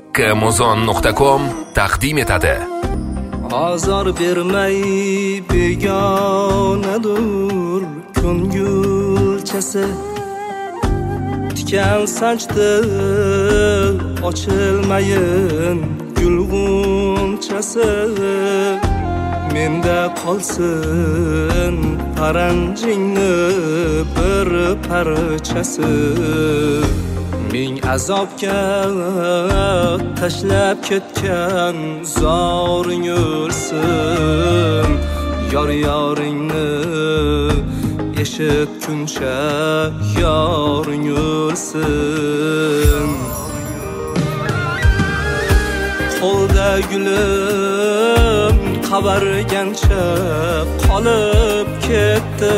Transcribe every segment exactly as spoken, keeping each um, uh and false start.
Kamuzon nuqta com taqdim etadi. Azor bermay begonadur ko'ngilchasi, tikan sanchdi ochilmayin gulg'unchasi. Menda qolsin paranjingni bir parchasi. Ming azobga tashlab ketgan zoring o'lsin. Yor yoringni eshitguncha yoring o'lsin. Qo'lda gulim qavargancha qolib ketdi.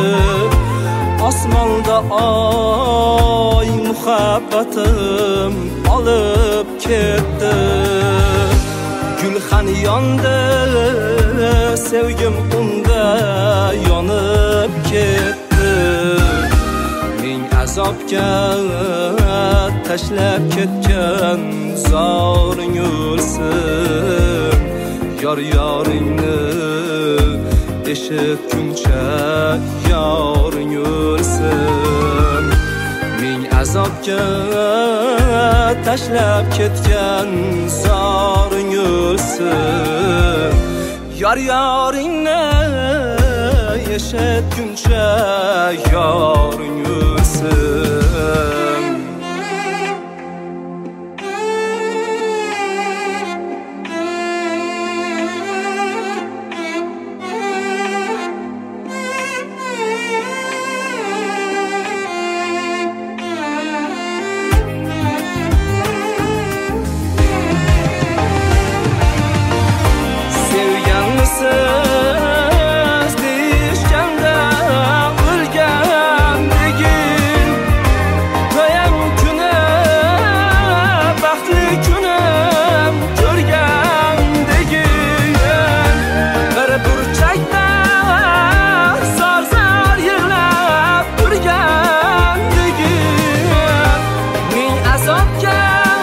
Osmonda oy muhabbatim olib ketdi. Gulxan yondi, sevgim unda yonib ketdi. Ming azobga tashlab ketgan zoring o'lsin. Yor yoringni eshitguncha yoring o'lsin. Ming azobga tashlab ketgan zoring o'lsin. Yor yoringni eshitguncha yoring o'lsin. Siz deyishganda o'lgandegin, to'yam kuni baxtli kunim ko'rgandegin. Bir burchakda zor-zor yig'lab turgandegin. Ming azobga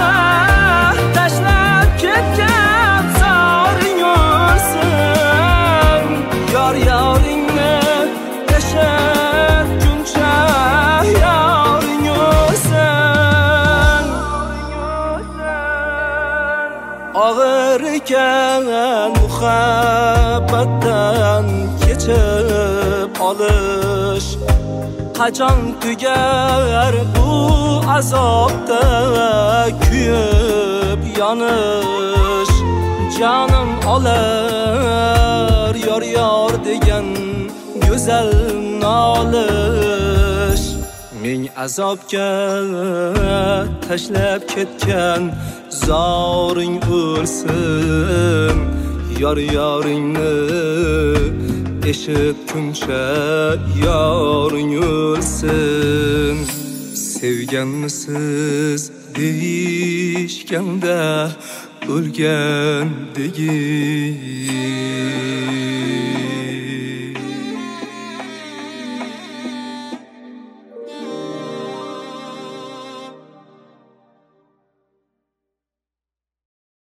tashlab ketgan zoring o'lsin. Yor yoringni eshitguncha yoring o'lsin. Og'ir ekan muhabbatdan kechib olish. Qachon tugar bu azobda kuyib yonish. Jonim olar yor yor degan go'zal nolish. Ming azobga tashlab ketgan zoring o'lsin. Yor yoringni eshitguncha yoring o'lsin. Sevganmisiz deyishganda o'lgandegin.